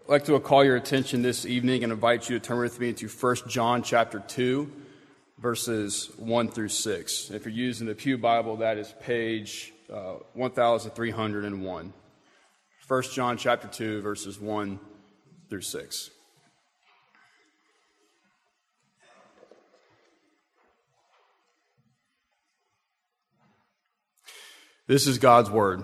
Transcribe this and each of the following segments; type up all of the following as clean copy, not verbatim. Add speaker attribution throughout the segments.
Speaker 1: I'd like to call your attention this evening and invite you to turn with me to 1 John chapter 2, verses 1 through 6. If you're using the Pew Bible, that is page 1301. 1 John chapter 2, verses 1 through 6. This is God's word.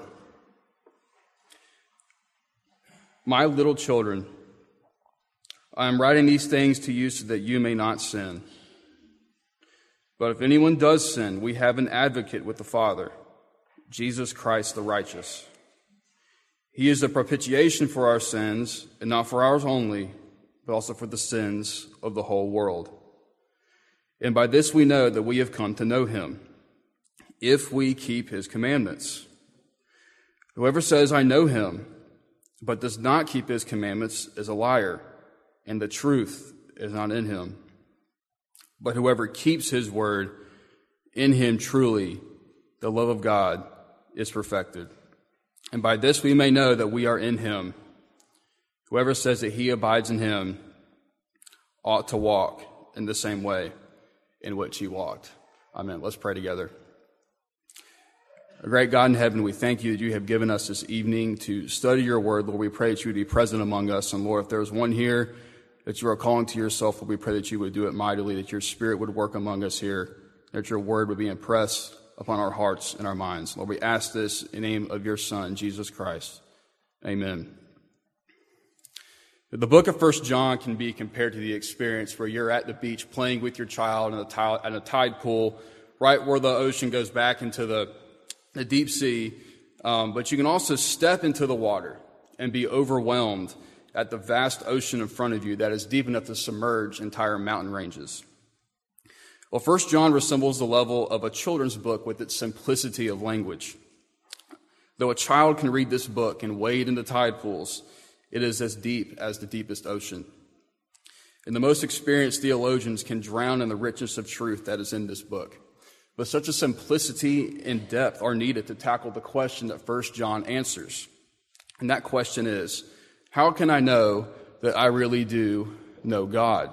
Speaker 1: My little children, I am writing these things to you so that you may not sin. But if anyone does sin, we have an advocate with the Father, Jesus Christ the righteous. He is the propitiation for our sins, and not for ours only, but also for the sins of the whole world. And by this we know that we have come to know him, if we keep his commandments. Whoever says, I know him, but does not keep his commandments is a liar, and the truth is not in him. But whoever keeps his word, in him truly the love of God is perfected. And by this we may know that we are in him. Whoever says that he abides in him ought to walk in the same way in which he walked. Amen. Let's pray together. Our great God in heaven, we thank you that you have given us this evening to study your word. Lord, we pray that you would be present among us. And Lord, if there's one here that you are calling to yourself, Lord, we pray that you would do it mightily, that your spirit would work among us here, that your word would be impressed upon our hearts and our minds. Lord, we ask this in the name of your Son, Jesus Christ. Amen. The book of 1 John can be compared to the experience where you're at the beach playing with your child in a tide pool, right where the ocean goes back into the deep sea, but you can also step into the water and be overwhelmed at the vast ocean in front of you that is deep enough to submerge entire mountain ranges. Well, 1 John resembles the level of a children's book with its simplicity of language. Though a child can read this book and wade into tide pools, it is as deep as the deepest ocean. And the most experienced theologians can drown in the richness of truth that is in this book. But such a simplicity and depth are needed to tackle the question that 1 John answers. And that question is, how can I know that I really do know God?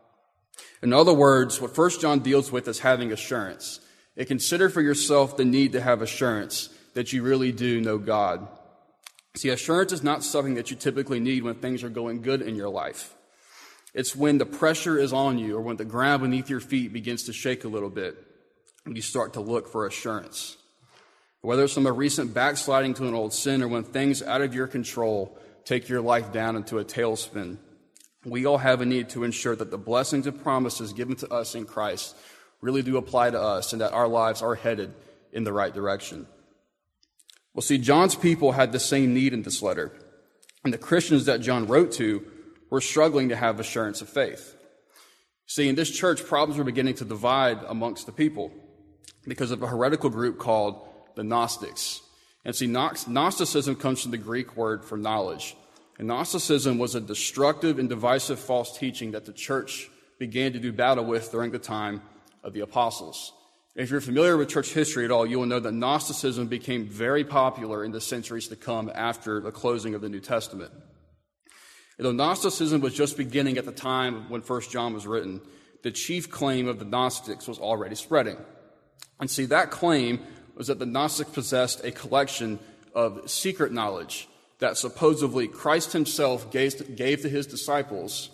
Speaker 1: In other words, what 1 John deals with is having assurance. And consider for yourself the need to have assurance that you really do know God. See, assurance is not something that you typically need when things are going good in your life. It's when the pressure is on you or when the ground beneath your feet begins to shake a little bit. You start to look for assurance. Whether it's from a recent backsliding to an old sin or when things out of your control take your life down into a tailspin, we all have a need to ensure that the blessings and promises given to us in Christ really do apply to us and that our lives are headed in the right direction. Well, see, John's people had the same need in this letter, and the Christians that John wrote to were struggling to have assurance of faith. See, in this church, problems were beginning to divide amongst the people because of a heretical group called the Gnostics. And see, Gnosticism comes from the Greek word for knowledge. And Gnosticism was a destructive and divisive false teaching that the church began to do battle with during the time of the apostles. If you're familiar with church history at all, you will know that Gnosticism became very popular in the centuries to come after the closing of the New Testament. And though Gnosticism was just beginning at the time when 1 John was written, the chief claim of the Gnostics was already spreading. And see, that claim was that the Gnostics possessed a collection of secret knowledge that supposedly Christ himself gave to his disciples,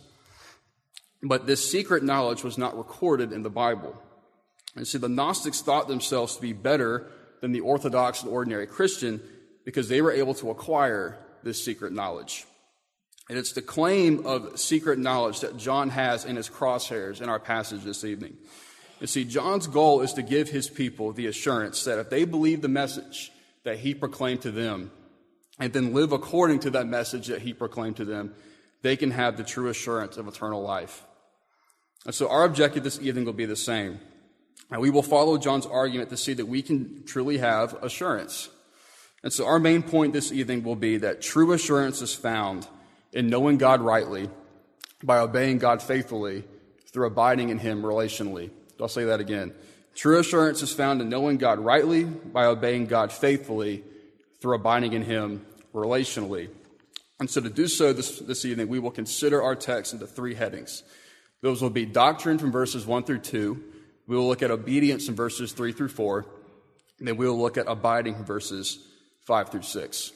Speaker 1: but this secret knowledge was not recorded in the Bible. And see, the Gnostics thought themselves to be better than the Orthodox and ordinary Christian because they were able to acquire this secret knowledge. And it's the claim of secret knowledge that John has in his crosshairs in our passage this evening. You see, John's goal is to give his people the assurance that if they believe the message that he proclaimed to them and then live according to that message that he proclaimed to them, they can have the true assurance of eternal life. And so our objective this evening will be the same. And we will follow John's argument to see that we can truly have assurance. And so our main point this evening will be that true assurance is found in knowing God rightly by obeying God faithfully through abiding in him relationally. I'll say that again. True assurance is found in knowing God rightly by obeying God faithfully through abiding in him relationally. And so to do so this evening, we will consider our text into three headings. Those will be doctrine from verses 1 through 2. We will look at obedience in verses 3 through 4. And then we will look at abiding from verses 5 through 6.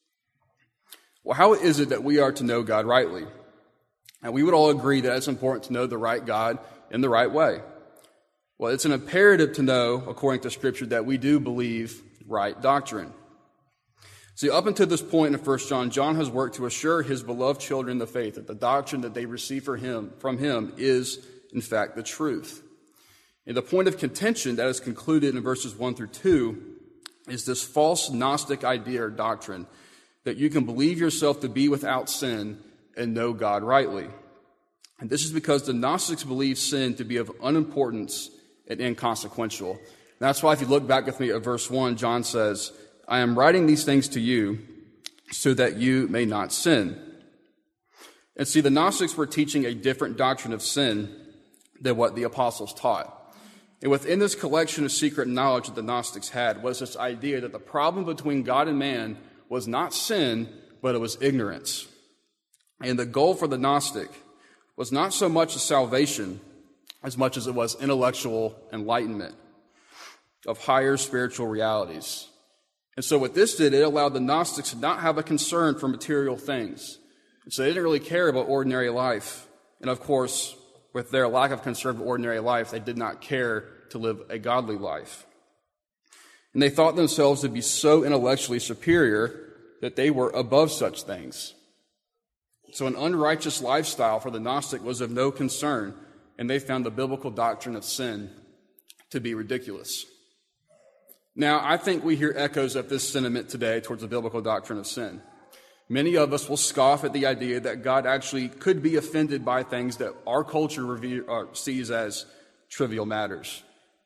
Speaker 1: Well, how is it that we are to know God rightly? And we would all agree that it's important to know the right God in the right way. Well, it's an imperative to know, according to Scripture, that we do believe right doctrine. See, up until this point in 1 John, John has worked to assure his beloved children in the faith that the doctrine that they receive from him is, in fact, the truth. And the point of contention that is concluded in verses 1 through 2 is this false Gnostic idea or doctrine that you can believe yourself to be without sin and know God rightly. And this is because the Gnostics believe sin to be of unimportance and inconsequential. And that's why if you look back with me at verse 1, John says, I am writing these things to you so that you may not sin. And see, the Gnostics were teaching a different doctrine of sin than what the apostles taught. And within this collection of secret knowledge that the Gnostics had was this idea that the problem between God and man was not sin, but it was ignorance. And the goal for the Gnostic was not so much salvation as much as it was intellectual enlightenment of higher spiritual realities. And so what this did, it allowed the Gnostics to not have a concern for material things. And so they didn't really care about ordinary life. And of course, with their lack of concern for ordinary life, they did not care to live a godly life. And they thought themselves to be so intellectually superior that they were above such things. So an unrighteous lifestyle for the Gnostic was of no concern, and they found the biblical doctrine of sin to be ridiculous. Now, I think we hear echoes of this sentiment today towards the biblical doctrine of sin. Many of us will scoff at the idea that God actually could be offended by things that our culture sees as trivial matters.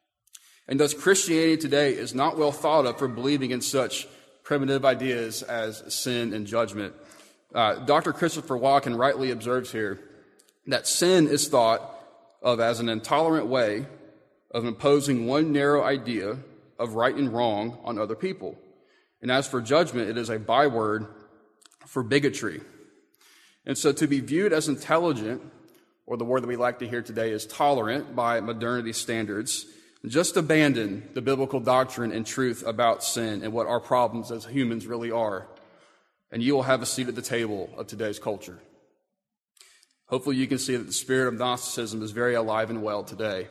Speaker 1: And thus, Christianity today is not well thought of for believing in such primitive ideas as sin and judgment. Dr. Christopher Walken rightly observes here that sin is thought of as an intolerant way of imposing one narrow idea of right and wrong on other people. And as for judgment, it is a byword for bigotry. And so to be viewed as intelligent, or the word that we like to hear today is tolerant by modernity standards, just abandon the biblical doctrine and truth about sin and what our problems as humans really are, and you will have a seat at the table of today's culture. Hopefully you can see that the spirit of Gnosticism is very alive and well today.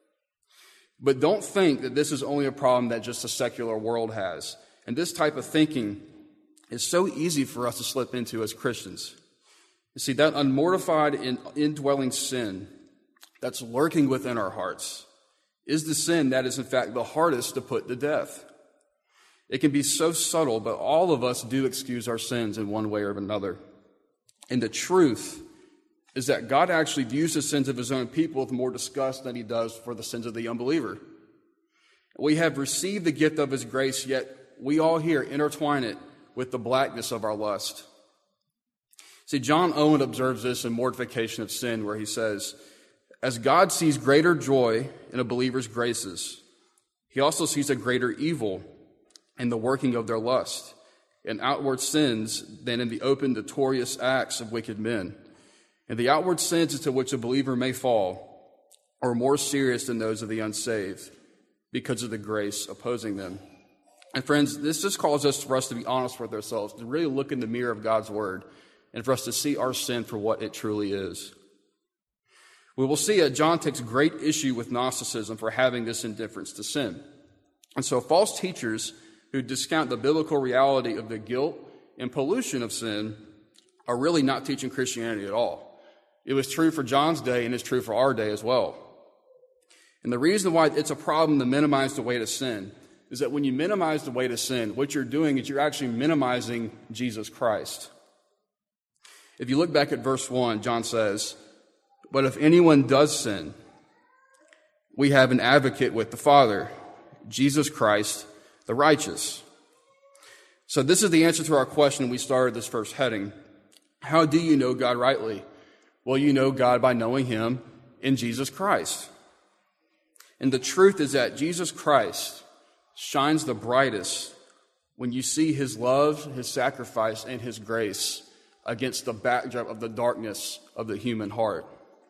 Speaker 1: But don't think that this is only a problem that just the secular world has. And this type of thinking is so easy for us to slip into as Christians. You see, that unmortified and indwelling sin that's lurking within our hearts is the sin that is, in fact, the hardest to put to death. It can be so subtle, but all of us do excuse our sins in one way or another. And the truth is that God actually views the sins of his own people with more disgust than he does for the sins of the unbeliever. We have received the gift of his grace, yet we all here intertwine it with the blackness of our lust. See, John Owen observes this in Mortification of Sin, where he says, as God sees greater joy in a believer's graces, he also sees a greater evil in the working of their lust and outward sins than in the open, notorious acts of wicked men. And the outward sins into which a believer may fall are more serious than those of the unsaved because of the grace opposing them. And friends, this just calls us for us to be honest with ourselves, to really look in the mirror of God's word, and for us to see our sin for what it truly is. We will see that John takes great issue with Gnosticism for having this indifference to sin. And so false teachers who discount the biblical reality of the guilt and pollution of sin are really not teaching Christianity at all. It was true for John's day and it's true for our day as well. And the reason why it's a problem to minimize the weight of sin is that when you minimize the weight of sin, what you're doing is you're actually minimizing Jesus Christ. If you look back at verse 1, John says, but if anyone does sin, we have an advocate with the Father, Jesus Christ, the righteous. So this is the answer to our question we started this first heading. How do you know God rightly? Well, you know God by knowing him in Jesus Christ. And the truth is that Jesus Christ shines the brightest when you see his love, his sacrifice, and his grace against the backdrop of the darkness of the human heart.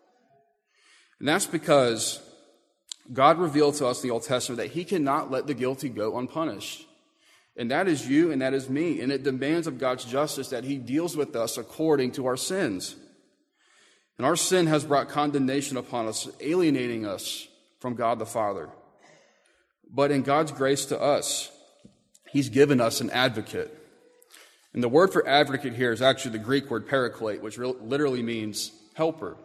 Speaker 1: And that's because God revealed to us in the Old Testament that he cannot let the guilty go unpunished. And that is you and that is me. And it demands of God's justice that he deals with us according to our sins. And our sin has brought condemnation upon us, alienating us from God the Father. But in God's grace to us, he's given us an advocate. And the word for advocate here is actually the Greek word paraklete, which literally means helper.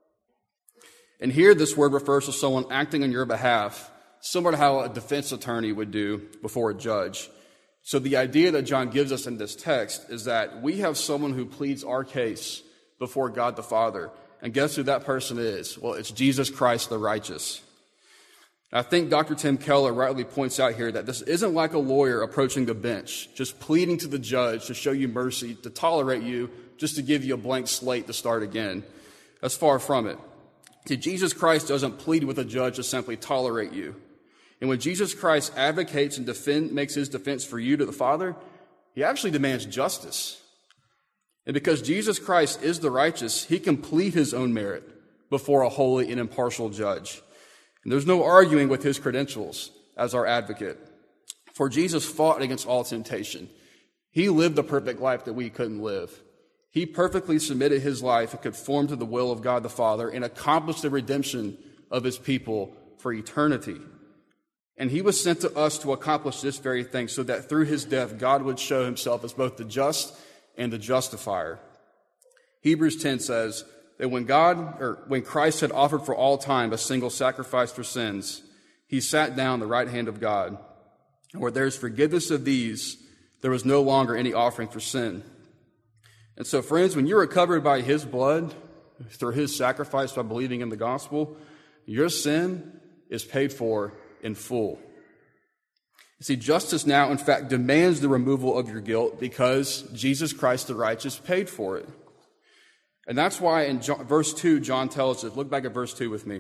Speaker 1: And here this word refers to someone acting on your behalf, similar to how a defense attorney would do before a judge. So the idea that John gives us in this text is that we have someone who pleads our case before God the Father. And guess who that person is? Well, it's Jesus Christ the righteous. I think Dr. Tim Keller rightly points out here that this isn't like a lawyer approaching the bench, just pleading to the judge to show you mercy, to tolerate you, just to give you a blank slate to start again. That's far from it. See, Jesus Christ doesn't plead with a judge to simply tolerate you. And when Jesus Christ advocates and makes his defense for you to the Father, he actually demands justice. And because Jesus Christ is the righteous, he can plead his own merit before a holy and impartial judge. And there's no arguing with his credentials as our advocate. For Jesus fought against all temptation. He lived the perfect life that we couldn't live. He perfectly submitted his life and conformed to the will of God the Father and accomplished the redemption of his people for eternity. And he was sent to us to accomplish this very thing so that through his death, God would show himself as both the just and the justifier. Hebrews 10 says that when Christ had offered for all time a single sacrifice for sins, he sat down at the right hand of God. And where there is forgiveness of these, there was no longer any offering for sin. And so, friends, when you're recovered by his blood, through his sacrifice by believing in the gospel, your sin is paid for in full. You see, justice now, in fact, demands the removal of your guilt because Jesus Christ the righteous paid for it. And that's why in verse 2, John tells us, look back at verse 2 with me.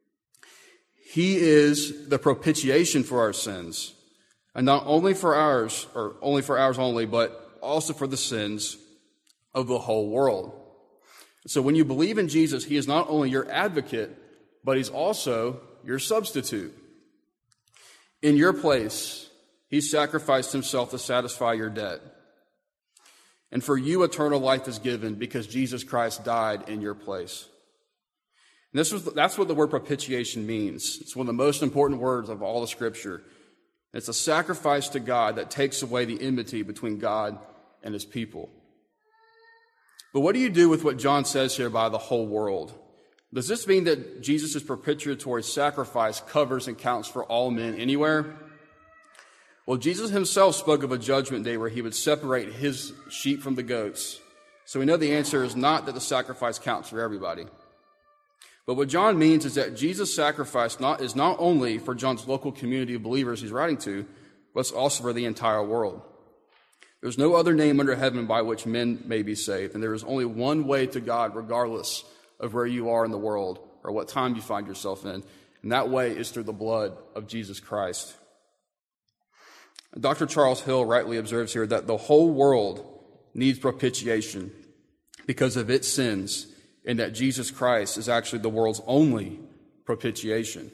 Speaker 1: He is the propitiation for our sins, and not only for ours, but also for the sins of the whole world. So when you believe in Jesus, he is not only your advocate, but he's also your substitute. In your place, he sacrificed himself to satisfy your debt. And for you, eternal life is given because Jesus Christ died in your place. And that's what the word propitiation means. It's one of the most important words of all the Scripture. It's a sacrifice to God that takes away the enmity between God and his people. But what do you do with what John says here by the whole world? Does this mean that Jesus' propitiatory sacrifice covers and counts for all men anywhere? Well, Jesus himself spoke of a judgment day where he would separate his sheep from the goats. So we know the answer is not that the sacrifice counts for everybody. But what John means is that Jesus' sacrifice is not only for John's local community of believers he's writing to, but it's also for the entire world. There's no other name under heaven by which men may be saved, and there is only one way to God regardless of where you are in the world or what time you find yourself in, and that way is through the blood of Jesus Christ. Dr. Charles Hill rightly observes here that the whole world needs propitiation because of its sins, and that Jesus Christ is actually the world's only propitiation.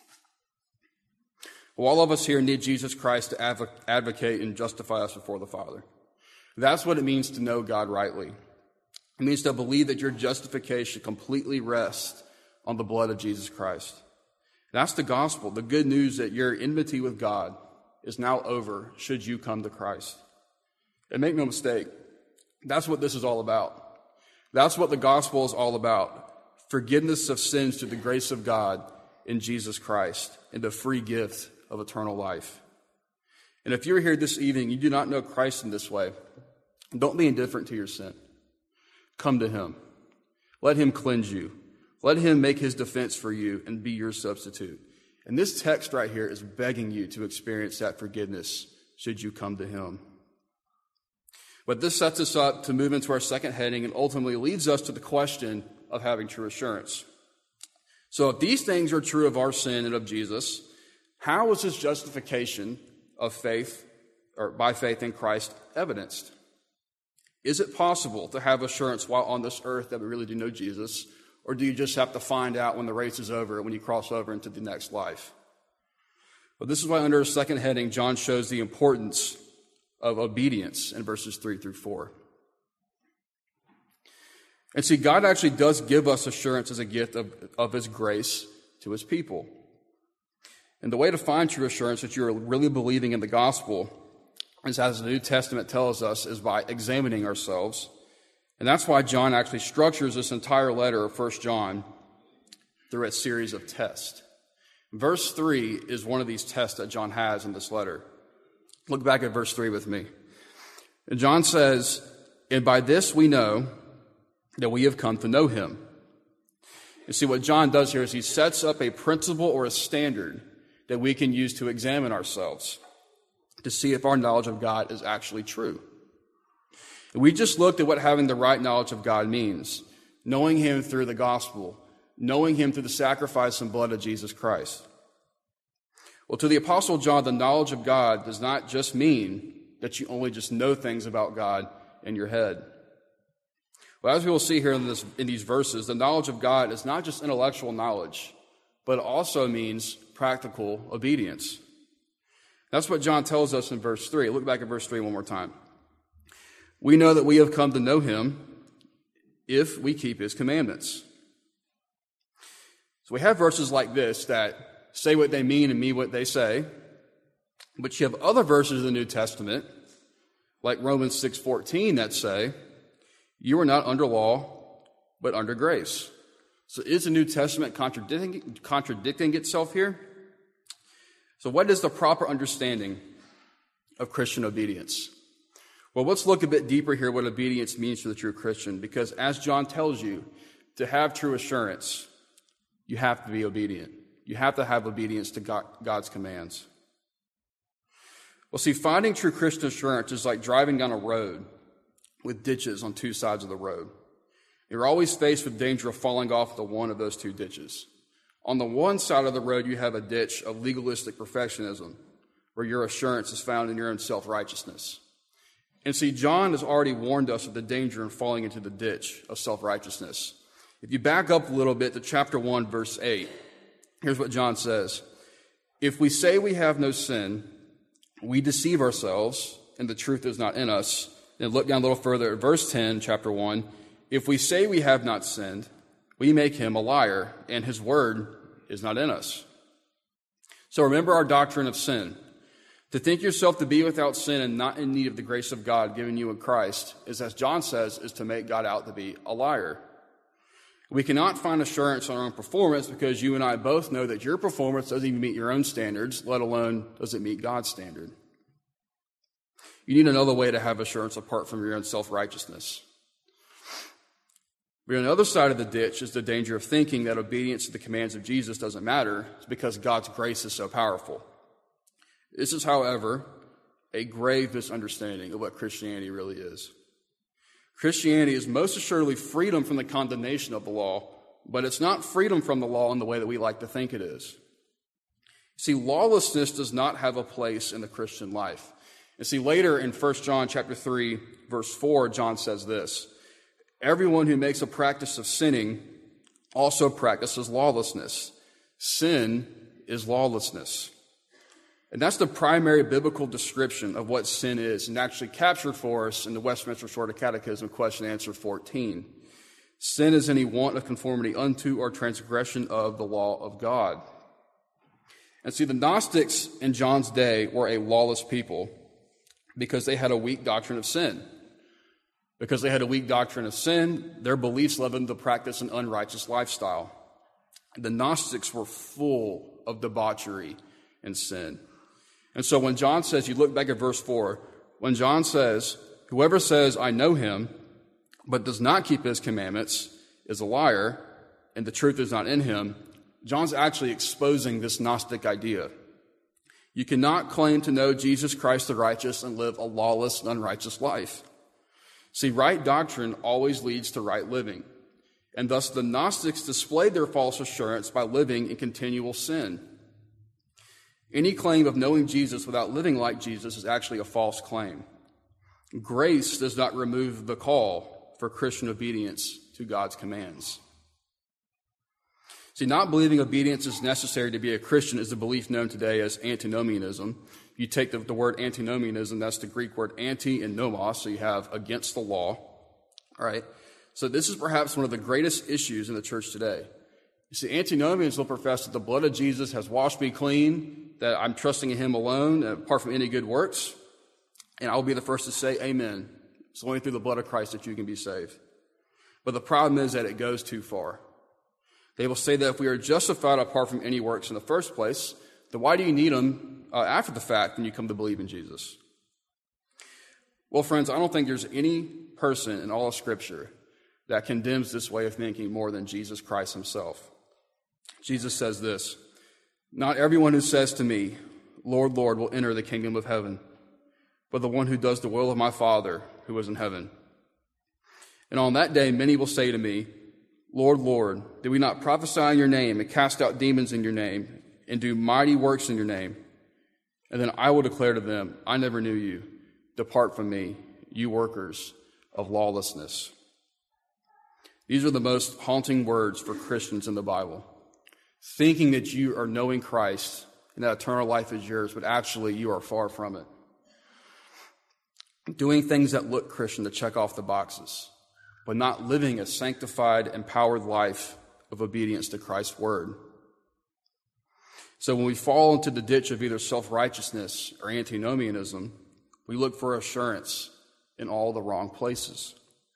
Speaker 1: Well, all of us here need Jesus Christ to advocate and justify us before the Father. That's what it means to know God rightly. It means to believe that your justification completely rests on the blood of Jesus Christ. That's the gospel, the good news that your enmity with God is now over should you come to Christ. And make no mistake, that's what this is all about. That's what the gospel is all about. Forgiveness of sins through the grace of God in Jesus Christ and the free gift of eternal life. And if you're here this evening, you do not know Christ in this way, don't be indifferent to your sin. Come to him. Let him cleanse you. Let him make his defense for you and be your substitute. And this text right here is begging you to experience that forgiveness should you come to him. But this sets us up to move into our second heading and ultimately leads us to the question of having true assurance. So if these things are true of our sin and of Jesus, how is his justification of faith or by faith in Christ evidenced? Is it possible to have assurance while on this earth that we really do know Jesus? Or do you just have to find out when the race is over, when you cross over into the next life? Well, this is why under a second heading, John shows the importance of obedience in verses 3 through 4. And see, God actually does give us assurance as a gift of his grace to his people. And the way to find true assurance that you're really believing in the gospel, as the New Testament tells us, is by examining ourselves. And that's why John actually structures this entire letter of 1 John through a series of tests. Verse 3 is one of these tests that John has in this letter. Look back at verse 3 with me. And John says, "And by this we know that we have come to know him." You see, what John does here is he sets up a principle or a standard that we can use to examine ourselves, to see if our knowledge of God is actually true. And we just looked at what having the right knowledge of God means, knowing him through the gospel, knowing him through the sacrifice and blood of Jesus Christ. Well, to the Apostle John, the knowledge of God does not just mean that you only just know things about God in your head. Well, as we will see here in these verses, the knowledge of God is not just intellectual knowledge, but it also means practical obedience. That's what John tells us in verse 3. Look back at verse 3 one more time. "We know that we have come to know him if we keep his commandments." So we have verses like this that say what they mean and mean what they say. But you have other verses in the New Testament, like Romans 6:14, that say, "You are not under law, but under grace." So is the New Testament contradicting itself here? So what is the proper understanding of Christian obedience? Well, let's look a bit deeper here what obedience means for the true Christian, because as John tells you, to have true assurance, you have to be obedient. You have to have obedience to God's commands. Well, see, finding true Christian assurance is like driving down a road with ditches on two sides of the road. You're always faced with danger of falling off the one of those two ditches. On the one side of the road, you have a ditch of legalistic perfectionism, where your assurance is found in your own self-righteousness. And see, John has already warned us of the danger in falling into the ditch of self-righteousness. If you back up a little bit to chapter 1, verse 8, here's what John says. "If we say we have no sin, we deceive ourselves, and the truth is not in us." Then look down a little further at verse 10, chapter 1. "If we say we have not sinned, we make him a liar, and his word is not in us." So remember our doctrine of sin. To think yourself to be without sin and not in need of the grace of God given you in Christ is, as John says, is to make God out to be a liar. We cannot find assurance on our own performance because you and I both know that your performance doesn't even meet your own standards, let alone does it meet God's standard. You need another way to have assurance apart from your own self-righteousness. But on the other side of the ditch is the danger of thinking that obedience to the commands of Jesus doesn't matter because God's grace is so powerful. This is, however, a grave misunderstanding of what Christianity really is. Christianity is most assuredly freedom from the condemnation of the law, but it's not freedom from the law in the way that we like to think it is. See, lawlessness does not have a place in the Christian life. And see, later in 1 John chapter 3, verse 4, John says this, "Everyone who makes a practice of sinning also practices lawlessness. Sin is lawlessness." And that's the primary biblical description of what sin is, and actually captured for us in the Westminster Shorter Catechism, question and answer 14. Sin is any want of conformity unto or transgression of the law of God. And see, the Gnostics in John's day were a lawless people because they had a weak doctrine of sin. Because they had a weak doctrine of sin, their beliefs led them to practice an unrighteous lifestyle. The Gnostics were full of debauchery and sin. And so when John says, you look back at verse 4, when John says, "Whoever says, 'I know him,' but does not keep his commandments is a liar, and the truth is not in him," John's actually exposing this Gnostic idea. You cannot claim to know Jesus Christ the righteous and live a lawless and unrighteous life. See, right doctrine always leads to right living, and thus the Gnostics displayed their false assurance by living in continual sin. Any claim of knowing Jesus without living like Jesus is actually a false claim. Grace does not remove the call for Christian obedience to God's commands. See, not believing obedience is necessary to be a Christian is the belief known today as antinomianism. You take the word antinomianism, that's the Greek word anti and nomos, so you have against the law. All right. So this is perhaps one of the greatest issues in the church today. You see, antinomians will profess that the blood of Jesus has washed me clean, that I'm trusting in him alone, apart from any good works. And I will be the first to say, amen. It's only through the blood of Christ that you can be saved. But the problem is that it goes too far. They will say that if we are justified apart from any works in the first place, then why do you need them after the fact when you come to believe in Jesus? Well, friends, I don't think there's any person in all of Scripture that condemns this way of thinking more than Jesus Christ himself. Jesus says this, "Not everyone who says to me, 'Lord, Lord,' will enter the kingdom of heaven, but the one who does the will of my Father who is in heaven. And on that day many will say to me, 'Lord, Lord, did we not prophesy in your name and cast out demons in your name and do mighty works in your name?' And then I will declare to them, 'I never knew you. Depart from me, you workers of lawlessness.'" These are the most haunting words for Christians in the Bible. Thinking that you are knowing Christ and that eternal life is yours, but actually you are far from it. Doing things that look Christian to check off the boxes, but not living a sanctified, empowered life of obedience to Christ's word. So when we fall into the ditch of either self-righteousness or antinomianism, we look for assurance in all the wrong places.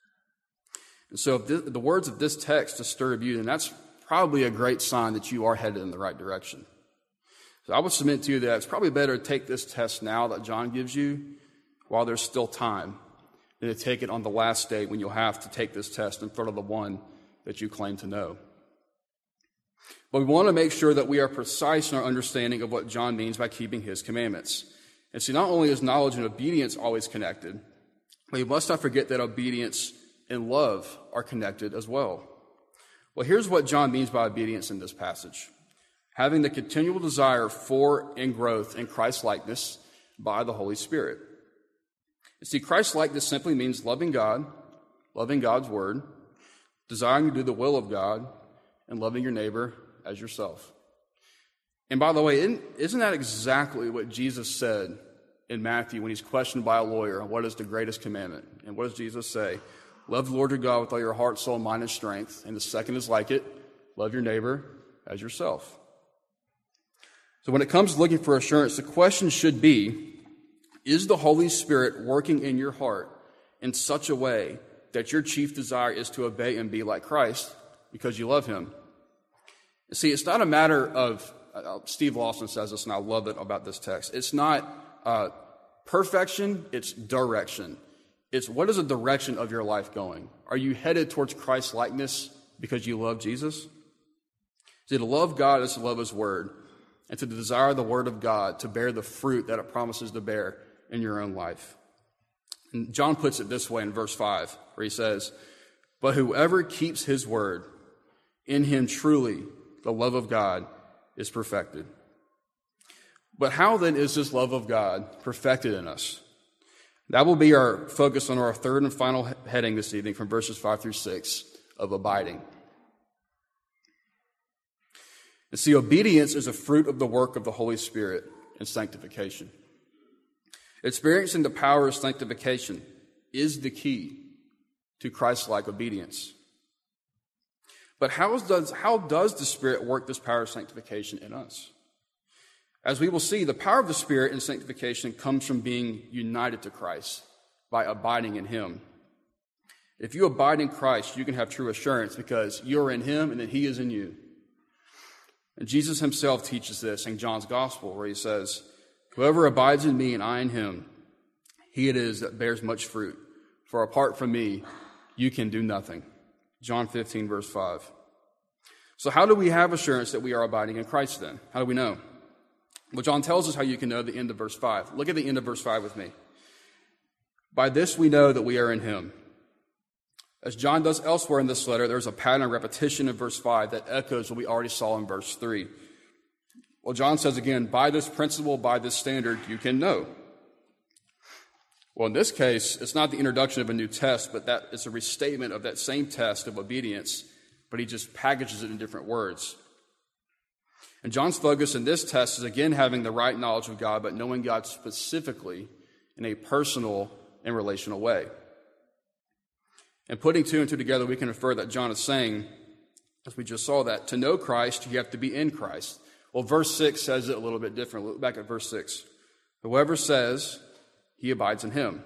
Speaker 1: And so if the words of this text disturb you, then that's probably a great sign that you are headed in the right direction. So I would submit to you that it's probably better to take this test now that John gives you while there's still time than to take it on the last day when you'll have to take this test in front of the one that you claim to know. But we want to make sure that we are precise in our understanding of what John means by keeping his commandments. And see, not only is knowledge and obedience always connected, but you must not forget that obedience and love are connected as well. Well, here's what John means by obedience in this passage. Having the continual desire for and growth in Christ-likeness by the Holy Spirit. You see, Christ-likeness simply means loving God, loving God's word, desiring to do the will of God, and loving your neighbor as yourself. And by the way, isn't that exactly what Jesus said in Matthew when he's questioned by a lawyer on what is the greatest commandment? And what does Jesus say? Love the Lord your God with all your heart, soul, mind, and strength. And the second is like it, love your neighbor as yourself. So when it comes to looking for assurance, the question should be, is the Holy Spirit working in your heart in such a way that your chief desire is to obey and be like Christ because you love him? See, it's not a matter of, Steve Lawson says this, and I love it about this text. It's not perfection, it's direction. It's what is the direction of your life going? Are you headed towards Christ's likeness because you love Jesus? See, to love God is to love his word and to desire the word of God to bear the fruit that it promises to bear in your own life. And John puts it this way in verse 5, where he says, "But whoever keeps his word, in him truly the love of God is perfected." But how then is this love of God perfected in us? That will be our focus on our third and final heading this evening from verses 5 through 6 of abiding. And see, obedience is a fruit of the work of the Holy Spirit in sanctification. Experiencing the power of sanctification is the key to Christ-like obedience. But how does the Spirit work this power of sanctification in us? As we will see, the power of the Spirit in sanctification comes from being united to Christ by abiding in him. If you abide in Christ, you can have true assurance because you're in him and that he is in you. And Jesus himself teaches this in John's Gospel, where he says, "Whoever abides in me and I in him, he it is that bears much fruit. For apart from me, you can do nothing." John 15, verse 5. So how do we have assurance that we are abiding in Christ then? How do we know? Well, John tells us how you can know at the end of verse 5. Look at the end of verse 5 with me. "By this we know that we are in him." As John does elsewhere in this letter, there's a pattern of repetition in verse 5 that echoes what we already saw in verse 3. Well, John says again, by this principle, by this standard, you can know. Well, in this case, it's not the introduction of a new test, but that it's a restatement of that same test of obedience, but he just packages it in different words. And John's focus in this test is again having the right knowledge of God, but knowing God specifically in a personal and relational way. And putting two and two together, we can infer that John is saying, as we just saw, that to know Christ, you have to be in Christ. Well, verse 6 says it a little bit different. Look back at verse 6. Whoever says he abides in him.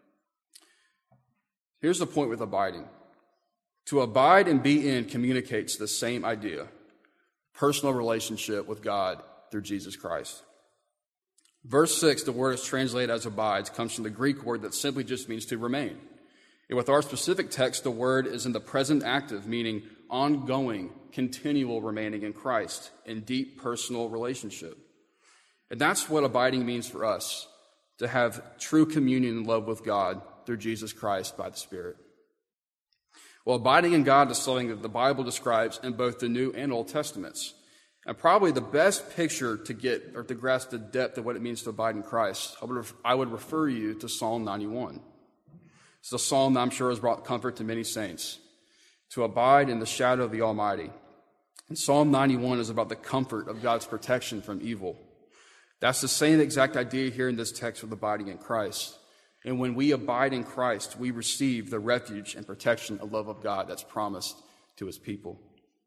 Speaker 1: Here's the point with abiding. To abide and be in communicates the same idea, personal relationship with God through Jesus Christ. Verse 6, the word is translated as abides, comes from the Greek word that simply just means to remain. And with our specific text, the word is in the present active, meaning ongoing, continual remaining in Christ, in deep personal relationship. And that's what abiding means for us, to have true communion and love with God through Jesus Christ by the Spirit. Well, abiding in God is something that the Bible describes in both the New and Old Testaments. And probably the best picture to get or to grasp the depth of what it means to abide in Christ, I would refer you to Psalm 91. It's a psalm that I'm sure has brought comfort to many saints, to abide in the shadow of the Almighty. And Psalm 91 is about the comfort of God's protection from evil. That's the same exact idea here in this text with abiding in Christ. And when we abide in Christ, we receive the refuge and protection and love of God that's promised to his people.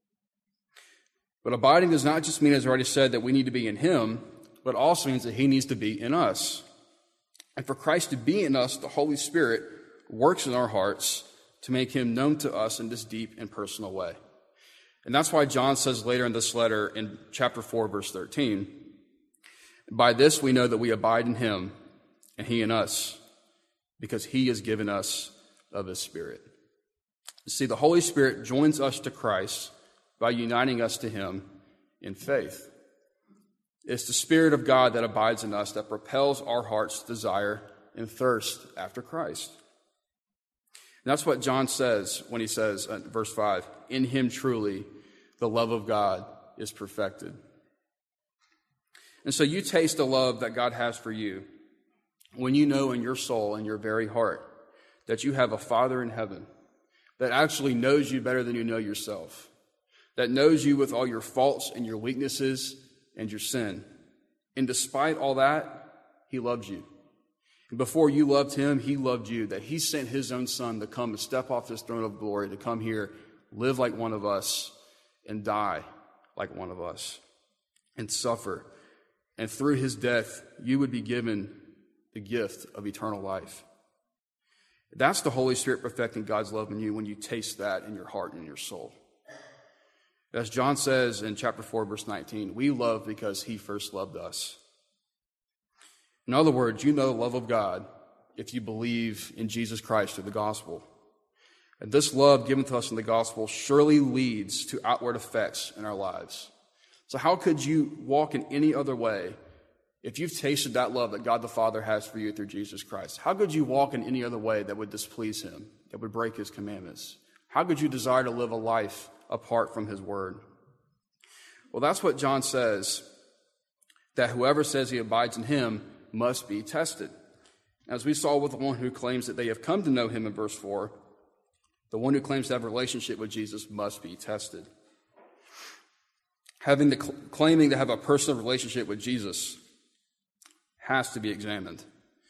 Speaker 1: But abiding does not just mean, as I already said, that we need to be in him, but also means that he needs to be in us. And for Christ to be in us, the Holy Spirit works in our hearts to make him known to us in this deep and personal way. And that's why John says later in this letter in chapter 4, verse 13, by this we know that we abide in him and he in us, because he has given us of his Spirit. You see, the Holy Spirit joins us to Christ by uniting us to him in faith. It's the Spirit of God that abides in us that propels our heart's desire and thirst after Christ. And that's what John says when he says, verse 5, in him truly the love of God is perfected. And so you taste the love that God has for you when you know in your soul, in your very heart, that you have a Father in heaven that actually knows you better than you know yourself, that knows you with all your faults and your weaknesses and your sin. And despite all that, he loves you. And before you loved him, he loved you, that he sent his own Son to come and step off his throne of glory, to come here, live like one of us, and die like one of us, and suffer. And through his death, you would be given the gift of eternal life. That's the Holy Spirit perfecting God's love in you when you taste that in your heart and in your soul. As John says in chapter 4, verse 19, we love because he first loved us. In other words, you know the love of God if you believe in Jesus Christ through the gospel. And this love given to us in the gospel surely leads to outward effects in our lives. So how could you walk in any other way if you've tasted that love that God the Father has for you through Jesus Christ? How could you walk in any other way that would displease him, that would break his commandments? How could you desire to live a life apart from his word? Well, that's what John says, that whoever says he abides in him must be tested. As we saw with the one who claims that they have come to know him in verse 4, the one who claims to have a relationship with Jesus must be tested. Claiming to have a personal relationship with Jesus has to be examined,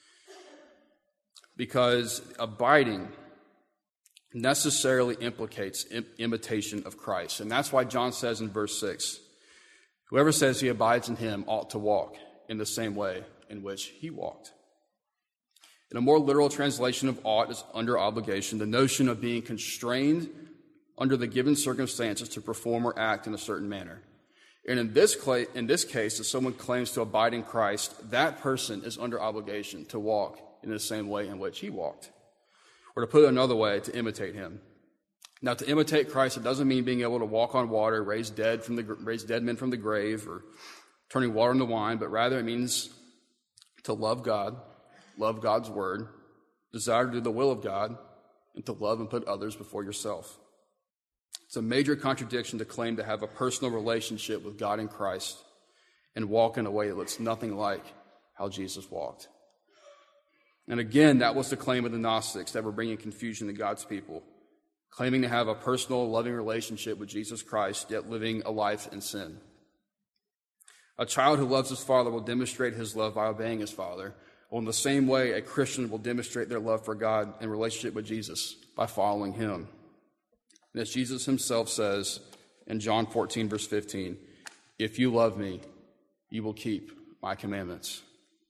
Speaker 1: because abiding necessarily implicates imitation of Christ. And that's why John says in verse 6, whoever says he abides in him ought to walk in the same way in which he walked. In a more literal translation of ought is under obligation, the notion of being constrained under the given circumstances to perform or act in a certain manner. And in this case, if someone claims to abide in Christ, that person is under obligation to walk in the same way in which he walked. Or to put it another way, to imitate him. Now, to imitate Christ, it doesn't mean being able to walk on water, raise dead men from the grave, or turning water into wine, but rather it means to love God, love God's word, desire to do the will of God, and to love and put others before yourself. It's a major contradiction to claim to have a personal relationship with God in Christ and walk in a way that looks nothing like how Jesus walked. And again, that was the claim of the Gnostics that were bringing confusion to God's people, claiming to have a personal, loving relationship with Jesus Christ, yet living a life in sin. A child who loves his father will demonstrate his love by obeying his father. Well, in the same way, a Christian will demonstrate their love for God and relationship with Jesus by following him. And as Jesus himself says in John 14, verse 15, "If you love me, you will keep my commandments."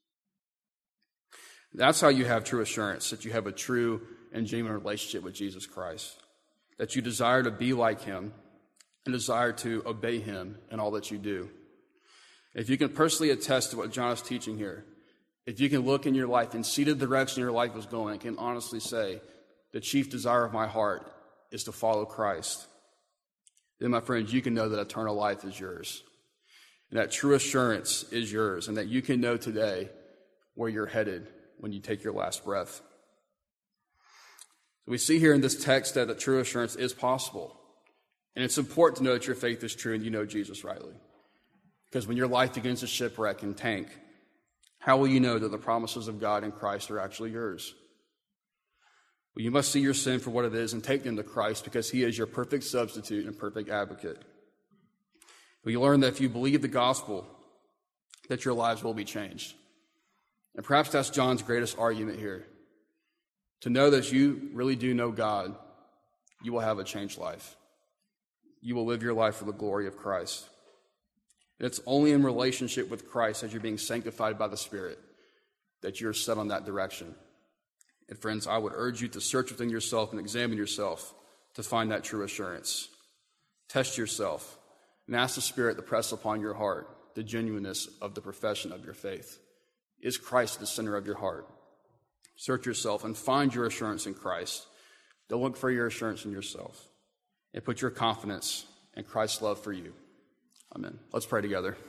Speaker 1: That's how you have true assurance that you have a true and genuine relationship with Jesus Christ, that you desire to be like him and desire to obey him in all that you do. If you can personally attest to what John is teaching here, if you can look in your life and see the direction your life is going, and can honestly say, the chief desire of my heart is to follow Christ, then, my friends, you can know that eternal life is yours, and that true assurance is yours, and that you can know today where you're headed when you take your last breath. So we see here in this text that a true assurance is possible, and it's important to know that your faith is true and you know Jesus rightly. Because when your life begins to shipwreck and tank, how will you know that the promises of God in Christ are actually yours? Well, you must see your sin for what it is and take them to Christ, because he is your perfect substitute and perfect advocate. We learn that if you believe the gospel, that your lives will be changed. And perhaps that's John's greatest argument here. To know that you really do know God, you will have a changed life. You will live your life for the glory of Christ. And it's only in relationship with Christ, as you're being sanctified by the Spirit, that you're set on that direction. And friends, I would urge you to search within yourself and examine yourself to find that true assurance. Test yourself and ask the Spirit to press upon your heart the genuineness of the profession of your faith. Is Christ the center of your heart? Search yourself and find your assurance in Christ. Don't look for your assurance in yourself. And put your confidence in Christ's love for you. Amen. Let's pray together.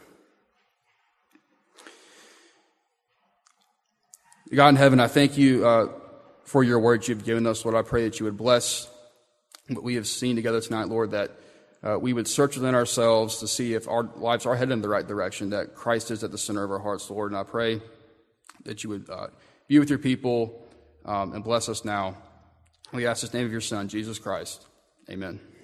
Speaker 1: God in heaven, I thank you for your words you've given us. Lord, I pray that you would bless what we have seen together tonight, Lord, that we would search within ourselves to see if our lives are headed in the right direction, that Christ is at the center of our hearts, Lord. And I pray that you would be with your people and bless us now. We ask this in the name of your Son, Jesus Christ. Amen.